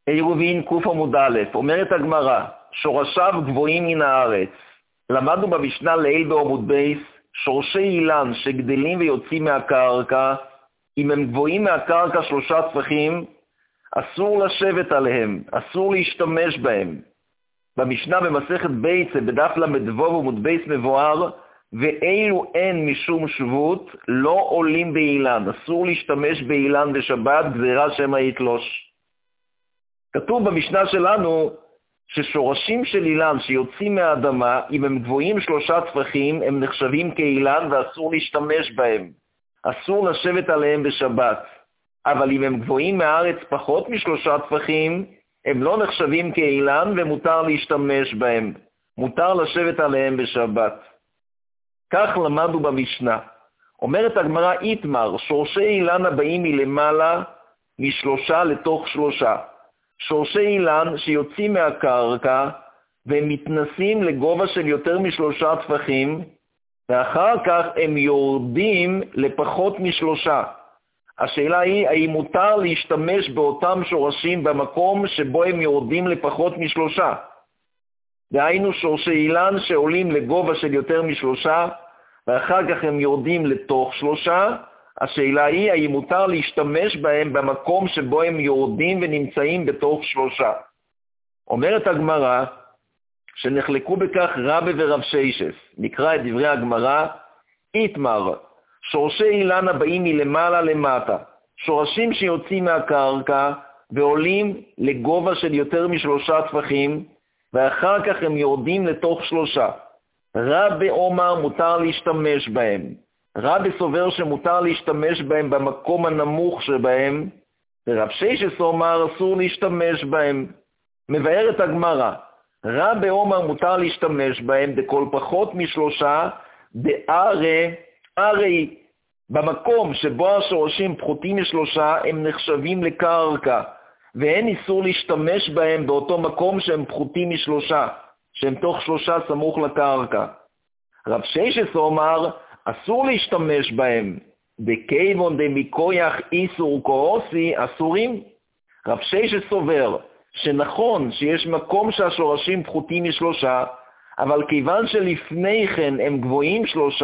עירובין קוף עמוד א', אומרת הגמרא, שורשיו גבוהים מן הארץ. למדנו במשנה לעיל בעמוד בייס, שורשי אילן שגדלים ויוצאים מהקרקע, אם הם גבוהים מהקרקע 3 טפחים, אסור לשבת עליהם, אסור להשתמש בהם. במשנה במסכת ביצה, בדף למדבוב עמוד בייס מבואר, ואילו אין משום שבות, לא עולים באילן, אסור להשתמש באילן בשבת, גזירה שמא יתלוש. כתוב במשנה שלנו ששורשים של אילן שיוצאים מהאדמה, אם הם גבוהים 3 טפחים, הם נחשבים כאילן ואסור להשתמש בהם. אסור לשבת עליהם בשבת. אבל אם הם גבוהים מהארץ פחות מ3 טפחים, הם לא נחשבים כאילן ומותר להשתמש בהם. מותר לשבת עליהם בשבת. כך למדנו במשנה. אומרת הגמרא איתמר, שורשי אילן הבאים מלמעלה מ3 לתוך 3. שורשי אילן שיוצאים מהקרקע והם מתנסים לגובה של יותר מ3 טפחים, ואחר כך הם יורדים לפחות מ3. השאלה היא, האם מותר להשתמש באותם שורשים במקום שבו הם יורדים לפחות מ3? דהיינו שורשי אילן שעולים לגובה של יותר מ3, ואחר כך הם יורדים לתוך 3, השאלה היא, האם מותר להשתמש בהם במקום שבו הם יורדים ונמצאים בתוך 3. אומרת הגמרא, שנחלקו בכך רבי ורב שיישס. נקרא את דברי הגמרא, איתמר, שורשי אילן הבאים מלמעלה למטה, שורשים שיוצאים מהקרקע ועולים לגובה של יותר מ3 טפחים, ואחר כך הם יורדים לתוך 3. רבי אומר מותר להשתמש בהם. רבי סובר שמותר להשתמש בהם במקום הנמוך שבהם, ורב שיישס אומר אסור להשתמש בהם. מבארת הגמרא, רבי אומר מותר להשתמש בהם בכל פחות מ3, הרי במקום שבו השורשים פחותים מ3 הם נחשבים לקרקע, ואין איסור להשתמש בהם באותו מקום שהם פחותים מ3, שהם תוך 3 סמוך לקרקע. רב שיישס אומר, אסור להשתמש בהם, בכיוון דמיקויח איסור כעוסי, אסורים. רב שיישס סובר שנכון שיש מקום שהשורשים פחותים מ3, אבל כיוון שלפני כן הם גבוהים 3,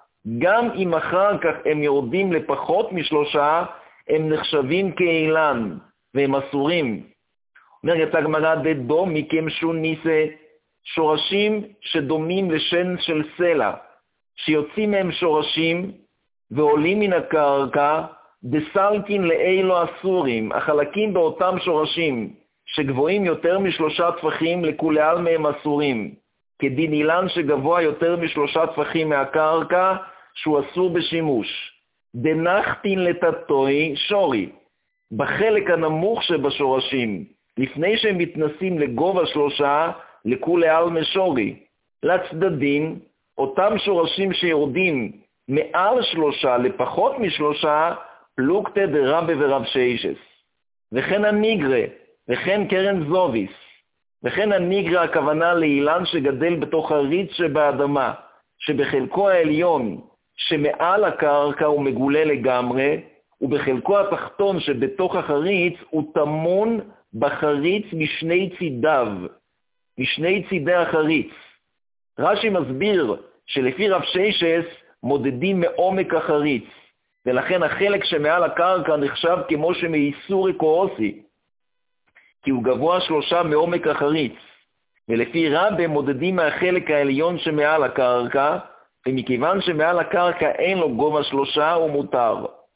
גם אם אחר כך הם יורדים לפחות מ3, הם נחשבים כאילן, והם אסורים. אומרת הגמרא דדומי כמשון ניסה, שורשים שדומים לשן של סלע, שיוצאים מהם שורשים ועולים מן הקרקע, דסלקין לאילו אסורים, החלקים באותם שורשים שגבוהים יותר מ3 טפחים לכולי על מהם אסורים, כדין אילן שגבוה יותר מ3 טפחים מהקרקע שהוא אסור בשימוש. דנחתין לטטוי שורי, בחלק הנמוך שבשורשים, לפני שהם מתנסים לגובה 3, לכולי על משורי. לצדדים, אותם שורשים שיורדים מעל 3 לפחות מ3, פלוגתא דרבי ורב שיישס. וכן הניגרה, וכן קרן זוביס. וכן הניגרה הכוונה לאילן שגדל בתוך הריץ שבאדמה, שבחלקו העליון שמעל הקרקע הוא מגולה לגמרי, ובחלקו התחתון שבתוך החריץ הוא תמון בחריץ משני צידיו, משני צידי החריץ. רש"י מסביר שלפי רב שיישס מודדים מעומק החריץ, ולכן החלק שמעל הקרקע נחשב כמו שמאיסורי כעוסי, כי הוא גבוה 3 מעומק החריץ, ולפי רבי מודדים מהחלק העליון שמעל הקרקע, ומכיוון שמעל הקרקע אין לו גובה 3 הוא מותר.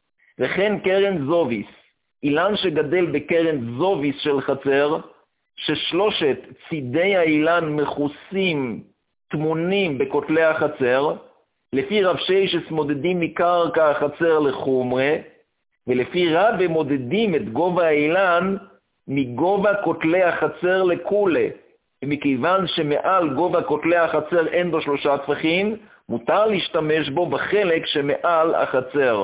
וכן קרן זוביס, אילן שגדל בקרן זוביס של חצר, ששלושת צידי האילן מכוסים, תמונים בכותלי החצר, לפי רב שיישס מודדים מקרקע החצר לחומרה, ולפי רבי מודדים את גובה האילן מגובה כותלי החצר לכולה, ומכיוון שמעל גובה כותלי החצר אין בו 3 טפחים, מותר להשתמש בו בחלק שמעל החצר,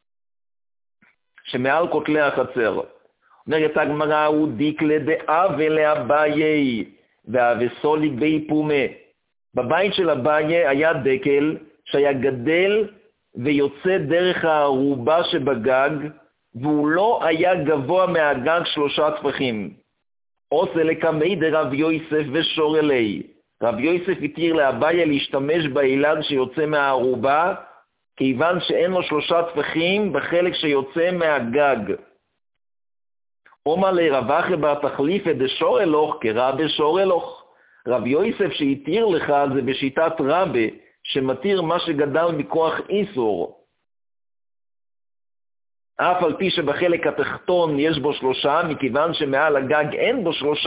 שמעל כותלי החצר. אומרת הגמרא, הוא דיקלה דאה ולאביי, והאבסוליק בי פומה. בבית של אביי היה דקל שהיה גדל ויוצא דרך הערובה שבגג, והוא לא היה גבוה מהגג 3 טפחים. עושה לקמי דרב יוסף ושור אלי. רב יוסף התיר לאביי להשתמש באילן שיוצא מהערובה, כיוון שאין לו 3 טפחים בחלק שיוצא מהגג. אומר לרב אחי בר תחליפא דשור אלוך כרבי שור אלוך. רב יוסף שהתיר לך זה בשיטת רבי, שמתיר מה שגדל מכוח איסור. אף על פי שבחלק התחתון יש בו 3, מכיוון שמעל הגג אין בו 3,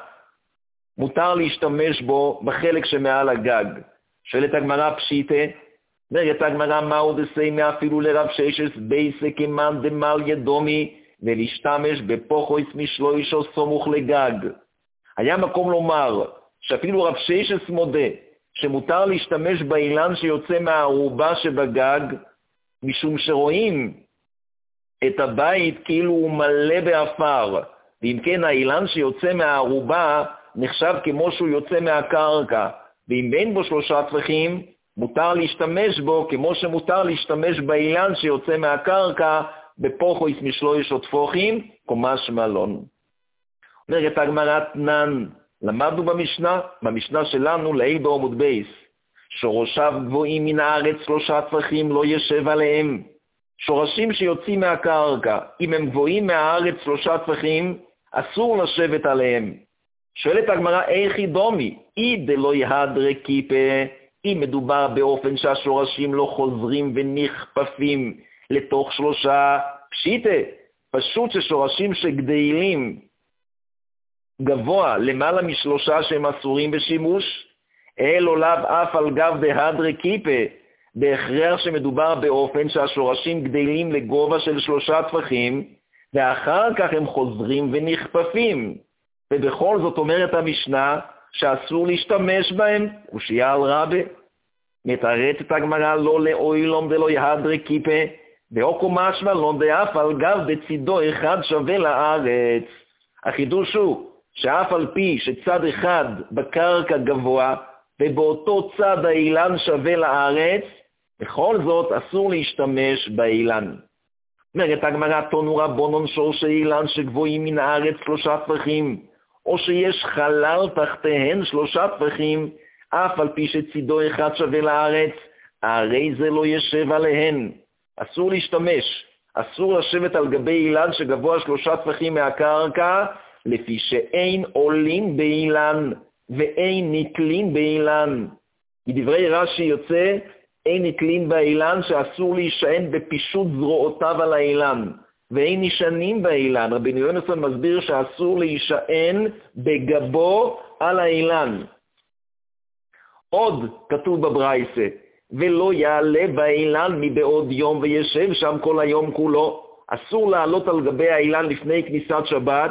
מותר להשתמש בו בחלק שמעל הגג. שואלת הגמרא פשיטה, אומרת הגמרא מהו דסיימא אפילו לרב ששס בייסה כמן דמל ידומי, ולהשתמש בפוחויס משלוישו סמוך לגג. היה מקום לומר שאפילו רב ששס מודה שמותר להשתמש באילן שיוצא מהערובה שבגג, משום שרואים את הבית כאילו הוא מלא באפר, ואם כן האילן שיוצא מהערובה נחשב כמו שהוא יוצא מהקרקע, ואם בין בו 3 טפחים מותר להשתמש בו כמו שמותר להשתמש באילן שיוצא מהקרקע בפוחויס משלוישו טפוחים, כמשמע לן. אומרת הגמרא תנן, למדנו במשנה שלנו לעיל בעמוד בייס, שורשיו גבוהים מן הארץ 3 טפחים לא ישב עליהם. שורשים שיוצאים מהקרקע, אם הם גבוהים מהארץ 3 טפחים, אסור לשבת עליהם. שואלת הגמרא איך דומי, אי דלא יהדרי קיפה, אם מדובר באופן שהשורשים לא חוזרים ונכפפים לתוך 3, פשיטה, פשוט ששורשים שגדלים גבוה למעלה מ3 שהם אסורים בשימוש, אלו לאו אף על גב דהדרי קיפה, בהכרח שמדובר באופן שהשורשים גדלים לגובה של 3 טפחים, ואחר כך הם חוזרים ונכפפים. ובכל זאת אומרת המשנה שאסור להשתמש בהם, קושיה על רבי. מתארת הגמרא לא לאוילום דלא יהדרי קיפה, ואוקו משמע לן דאף על גב בצידו אחד שווה לארץ. החידוש הוא שאף על פי שצד אחד בקרקע גבוה, ובאותו צד האילן שווה לארץ, בכל זאת אסור להשתמש באילן. אומרת הגמרא תנו רבונן שורשי אילן שגבוהים מן הארץ 3 טפחים, או שיש חלל תחתיהן 3 טפחים, אף על פי שצידו אחד שווה לארץ, הרי זה לא ישב עליהן. אסור להשתמש, אסור לשבת על גבי אילן שגבוה 3 טפחים מהקרקע, לפי שאין עולים באילן ואין נתלין באילן. מדברי רש"י יוצא, אין נתלין באילן שאסור להישען בפישוט זרועותיו על האילן, ואין נשענים באילן. רבי יונתן מסביר שאסור להישען בגבו על האילן. עוד כתוב בברייתא, ולא יעלה באילן מבעוד יום וישב שם כל היום כולו. אסור לעלות על גבי האילן לפני כניסת שבת,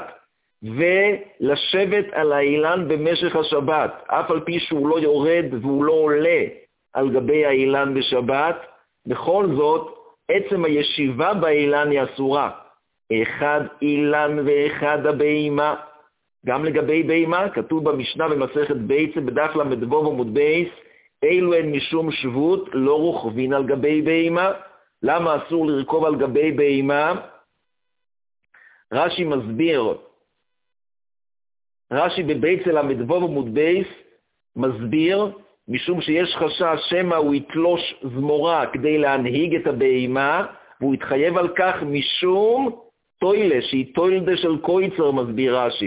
ולשבת על האילן במשך השבת, אף על פי שהוא לא יורד והוא לא עולה על גבי האילן בשבת. בכל זאת, עצם הישיבה באילן היא אסורה. אחד אילן ואחד הבהמה. גם לגבי בהמה, כתוב במשנה במסכת ביצה בדף למדבוב עמוד בייס, אלו הן משום שבות לא רוכבין על גבי בהמה. למה אסור לרכוב על גבי בהמה? רש"י מסביר, רש"י בביצה למדבוב עמוד בייס מסביר, משום שיש חשש שמא הוא יתלוש זמורה כדי להנהיג את הבהמה, והוא יתחייב על כך משום טוילה, שהיא טוילדה של קויצר, מסביר רש"י.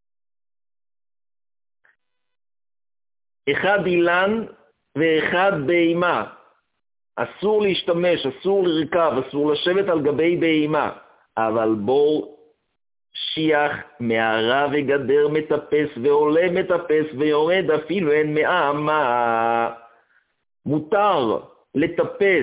אחד אילן ואחד בהמה. אסור להשתמש, אסור לרכב, אסור לשבת על גבי בהמה, אבל בור שיח מערה וגדר מטפס ועולה מטפס ויורד אפילו אין מאמה. מותר לטפס,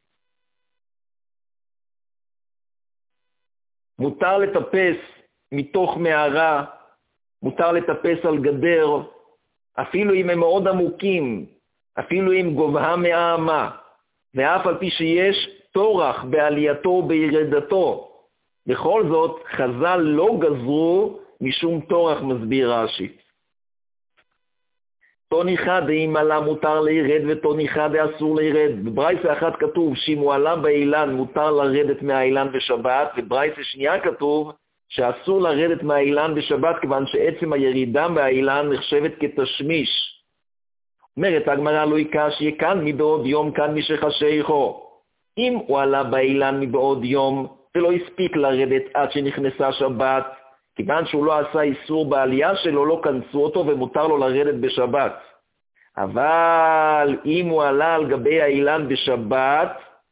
מותר לטפס מתוך מערה, מותר לטפס על גדר, אפילו אם הם מאוד עמוקים, אפילו אם גובהם מאמה, ואף על פי שיש תורח בעלייתו ובירידתו. בכל זאת, חז"ל לא גזרו משום תורח, מסביר רש"י. תוניחא דאם עלה מותר לירד ותוניחא דאסור לירד. בברייתא אחת כתוב שאם הוא עלה באילן מותר לרדת מהאילן בשבת, ובברייתא שנייה כתוב שאסור לרדת מהאילן בשבת, כיוון שעצם הירידה מהאילן נחשבת כתשמיש. אומרת הגמרא, לא יקש יקן מבעוד יום כאן משחשיכו. אם הוא עלה באילן מבעוד יום ולא הספיק לרדת עד שנכנסה שבת, כיוון שהוא לא עשה איסור בעלייה שלו, לא כנסו אותו ומותר לו לרדת בשבת. אבל אם הוא עלה על גבי האילן בשבת,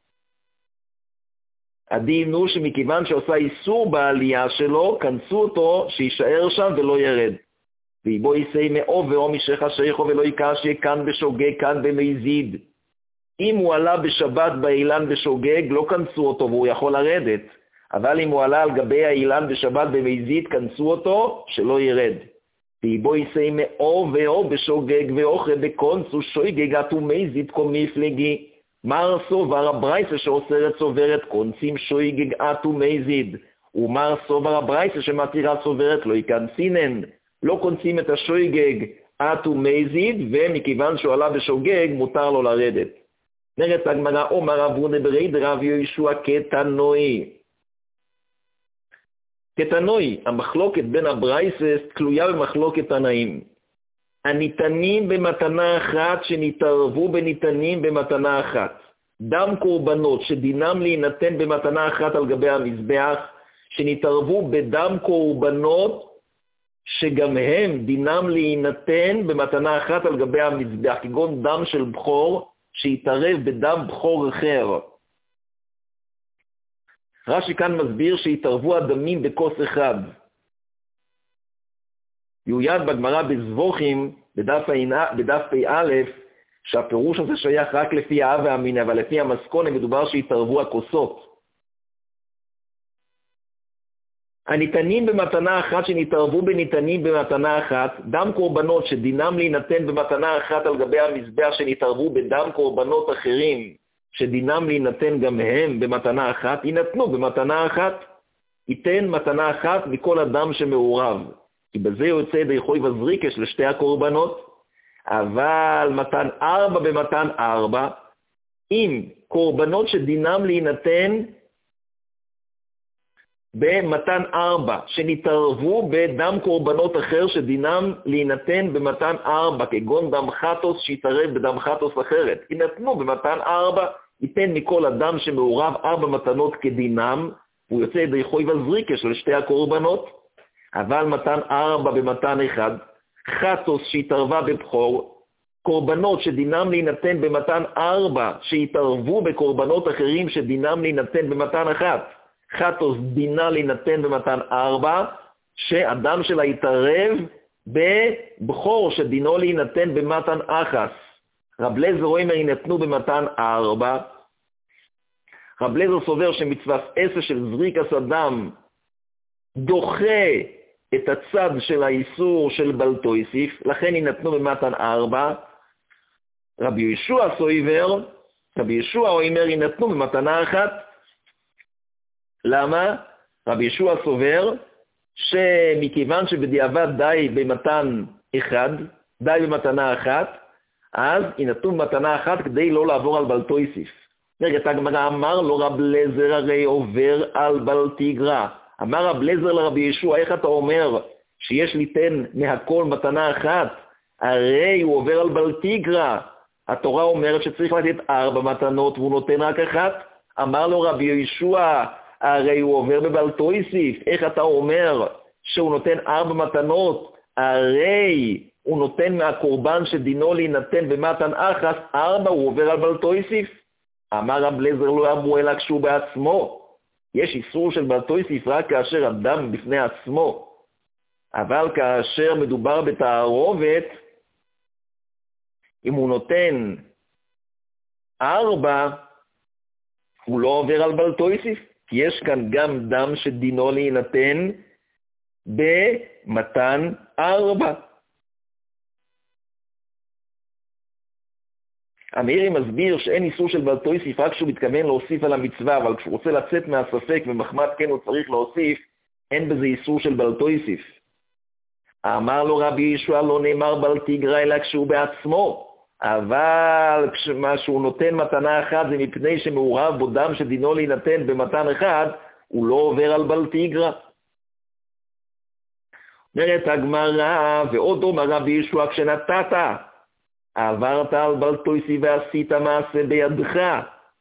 הדין הוא שמכיוון שעושה איסור בעלייה שלו, כנסו אותו שישאר שם ולא ירד. ויבוא יסי מאו ואו משחשיכו ולא יקש יקן בשוגג כאן במזיד. אם הוא עלה בשבת באילן בשוגג, לא כנסו אותו והוא יכול לרדת. אבל אם הוא עלה על גבי האילן בשבת במזיד, כנסו אותו שלא ירד. ויבוא יסי מאו ואו בשוגג ואוכל בקונסו שויגג אתו מזיד כמו מפלגי. מר סובר הברייסה שאוסרת סוברת קונסים שויגג אתו מזיד. ומר סובר הברייסה שמתירה סוברת לא ייכנסינן. לא קונסים את השויגג אתו מזיד, ומכיוון שהוא עלה בשוגג מותר לו לרדת. נרת הגמרא, אומר אבונה ברי דרב יהושע קטנוי. קטנוי, המחלוקת בין הברייסס תלויה במחלוקת תנאים. הניתנים במתנה אחת שנתערבו בניתנים במתנה אחת. דם קורבנות שדינם להינתן במתנה אחת על גבי המזבח, שנתערבו בדם קורבנות שגם הם דינם להינתן במתנה אחת על גבי המזבח, כגון דם של בחור שיתערב בדם בחור אחר. רש"י כאן מסביר שהתערבו הדמים בכוס אחד. יויד בגמרא בזבוחים, בדף פ"א, שהפירוש הזה שייך רק לפי האב והמין, אבל לפי המסכונה מדובר שהתערבו הכוסות. הניתנים במתנה אחת שנתערבו בניתנים במתנה אחת, דם קורבנות שדינם להינתן במתנה אחת על גבי המזבח שנתערבו בדם קורבנות אחרים, שדינם להינתן גם הם במתנה אחת, יינתנו במתנה אחת. ייתן מתנה אחת מכל אדם שמעורב, כי בזה יוצא ידי חוי וזריקש לשתי הקורבנות. אבל מתן 4 במתן 4, אם קורבנות שדינם להינתן במתן 4, שנתערבו בדם קורבנות אחר שדינם להינתן במתן 4, כגון דם חטוס שיתערב בדם חטוס אחרת, יינתנו במתן 4, ייתן מכל אדם שמעורב 4 מתנות כדינם, הוא יוצא ידי חוי וזריקה של שתי הקורבנות. אבל מתן 4 במתן 1, חטוס שהתערבה בבחור, קורבנות שדינם להינתן במתן 4, שהתערבו בקורבנות אחרים שדינם להינתן במתן 1, חטוס דינה להינתן במתן 4, שאדם שלה יתערב בבחור שדינו להינתן במתן אחס. רב לזר אומר יינתנו במתן 4. רב לזר סובר שמצוות 10 של זריקת אדם דוחה את הצד של האיסור של בלטויסיף, לכן יינתנו במתן 4. רבי ישוע סויבר, רבי ישוע אומר יינתנו במתנה 1. למה? רבי ישוע סובר שמכיוון שבדיעבד די במתן 1, די במתנה 1, אז יינתנו במתנה 1 כדי לא לעבור על בלטויסיף. נרגע הגמרא, אמר לו רב לזר הרי עובר על בלטיגרא. אמר רב לזר לרבי ישוע, איך אתה אומר שיש ליתן מהכל מתנה 1? הרי הוא עובר על בלטיגרא. התורה אומרת שצריך לתת 4 מתנות והוא נותן רק 1. אמר לו רבי ישוע, הרי הוא עובר בבלטויסיף. איך אתה אומר שהוא נותן 4 מתנות? הרי הוא נותן מהקורבן שדינו להינתן במתן אחס 4, הוא עובר על בלטויסיף. אמר רב לזר לא אמרו אלא כשהוא בעצמו. יש איסור של בלטויסיף רק כאשר אדם בפני עצמו. אבל כאשר מדובר בתערובת, אם הוא נותן 4, הוא לא עובר על בלטויסיף. כי יש כאן גם דם שדינו להינתן במתן 4. המאירי מסביר שאין איסור של בלטויסיף רק כשהוא מתכוון להוסיף על המצווה, אבל כשהוא רוצה לצאת מהספק ומחמת כן הוא צריך להוסיף, אין בזה איסור של בלטויסיף. אמר לו רבי ישוע לא נאמר בלטיגרא אלא כשהוא בעצמו, אבל מה שהוא נותן מתנה 1 זה מפני שמעורב בו דם שדינו להינתן במתן 1, הוא לא עובר על בלטיגרא. אומרת הגמרא, ועוד אומר רבי ישוע, כשנתת, עברת על בלטויסי ועשית מעשה בידך.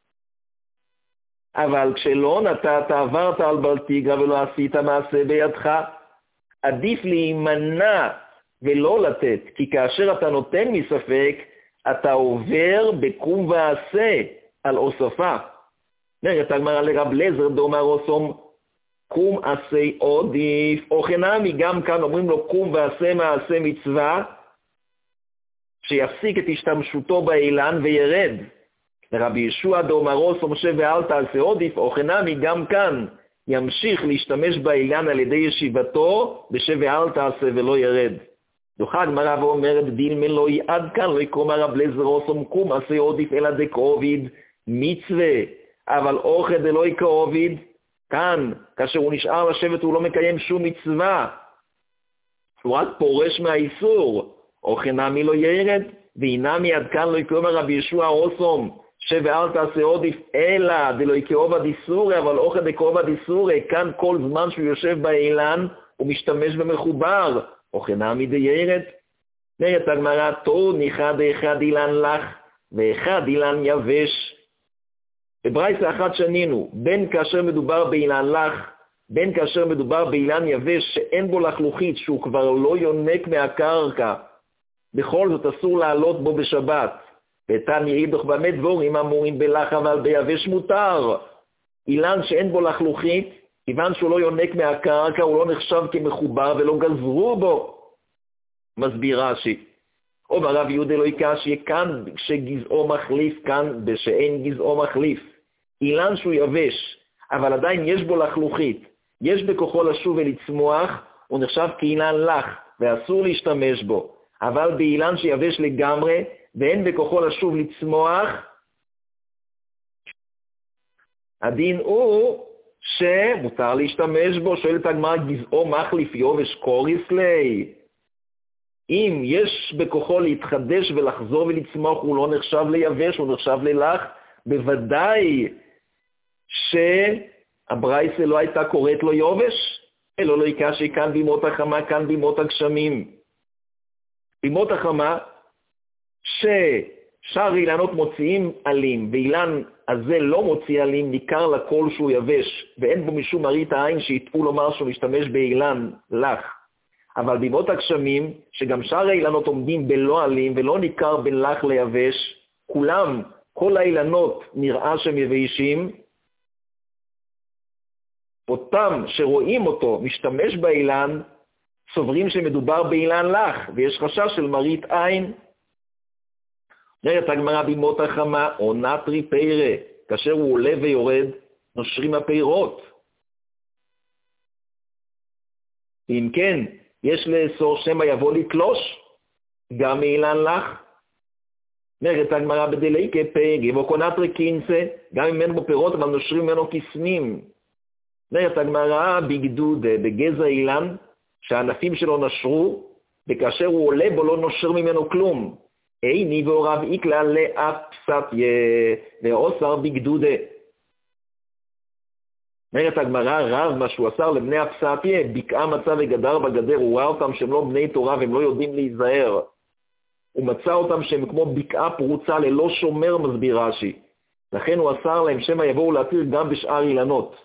אבל כשלא נתת, עברת על בלטיגרא ולא עשית מעשה בידך. עדיף להימנע ולא לתת, כי כאשר אתה נותן מספק, אתה עובר בקום ועשה על אוספה. אומרת הגמרא לרב לזר דאמר אוסום, קום עשה עודיף, או חנמי, גם כאן אומרים לו קום ועשה מעשה מצווה, שיפסיק את השתמשותו באילן וירד. לרבי ישוע דאמר אוסום שב ואל תעשה עודיף, או חנמי, גם כאן ימשיך להשתמש באילן על ידי ישיבתו, בשב ואל תעשה ולא ירד. דוחה הגמרא ואומרת דילמה לא עד כאן, לא יקרא רב לזר אוסום קום עשה עודיף אלא דקעוביד מצווה, אבל אוכל דלא יקעוביד, כאן, כאשר הוא נשאר לשבת הוא לא מקיים שום מצווה, הוא רק פורש מהאיסור, או חנמי לא ירד, והינמי עד כאן לא יקרא רבי ישוע אוסום, שב ואל תעשה עודיף אלא דלא יקעובד איסורי, אבל אוכל דקעובד איסורי, כאן כל זמן שהוא יושב באילן הוא משתמש במחובר, או חנמי דיירד. אומרת הגמרא, תור ניחא דאחד אילן לך ואחד אילן יבש. בברייתא אחת שנינו, בין כאשר מדובר באילן לך, בין כאשר מדובר באילן יבש שאין בו לחלוכית, שהוא כבר לא יונק מהקרקע, בכל זאת אסור לעלות בו בשבת. ותניא אידך במה דבורים אמורים בלח אבל ביבש מותר. אילן שאין בו לחלוכית, כיוון שהוא לא יונק מהקרקע, הוא לא נחשב כמחובר ולא גזרו בו. מסביר רש"י. או ברב יהודה לא יקשי, כאן שגזעו מחליף, כאן בשאין גזעו מחליף. אילן שהוא יבש, אבל עדיין יש בו לחלוכית, יש בכוחו לשוב ולצמוח, הוא נחשב כאילן לח, ואסור להשתמש בו. אבל באילן שיבש לגמרי, ואין בכוחו לשוב לצמוח, הדין הוא שמותר להשתמש בו. שואלת הגמרא, גזעו מחליף יובש קוריס לי? אם יש בכוחו להתחדש ולחזור ולצמוח, הוא לא נחשב ליבש, הוא נחשב ללח. בוודאי שהברייתא לא הייתה קוראת לו יובש, אלא לא יקשי כאן בימות החמה, כאן בימות הגשמים. בימות החמה, ששאר אילנות מוציאים עלים, ואילן הזה לא מוציא עלים, ניכר לכל שהוא יבש, ואין בו משום מראית העין שיטעו לומר שהוא משתמש באילן לח. אבל בימות הגשמים, שגם שאר האילנות עומדים בלא עלים, ולא ניכר בין לח ליבש, כולם, כל האילנות נראה שהם יבשים, אותם שרואים אותו משתמש באילן, סוברים שמדובר באילן לח, ויש חשש של מראית עין. אומרת הגמרא בימות החמה, או נטרי פירה, כאשר הוא עולה ויורד, נושרים הפירות. אם כן, יש לאסור שמא יבוא לתלוש, גם מאילן לח. אומרת הגמרא בדליקה פרי, וקונטרי קינסה, גם אם אין בו פירות, אבל נושרים ממנו כסנים. אומרת הגמרא בגדודה, בגזע אילן, שהענפים שלו נשרו, וכאשר הוא עולה בו לא נושר ממנו כלום. איני והוריו איקלה לאפסתיה, ואוסר בגדודה. אומרת הגמרא, רב מה שהוא אסר לבני אפסתיה, בקעה מצא וגדר בגדר, הוא ראה אותם שהם לא בני תורה והם לא יודעים להיזהר. הוא מצא אותם שהם כמו בקעה פרוצה ללא שומר, מסביר רש"י. לכן הוא אסר להם שמא יבואו להתיר גם בשאר אילנות.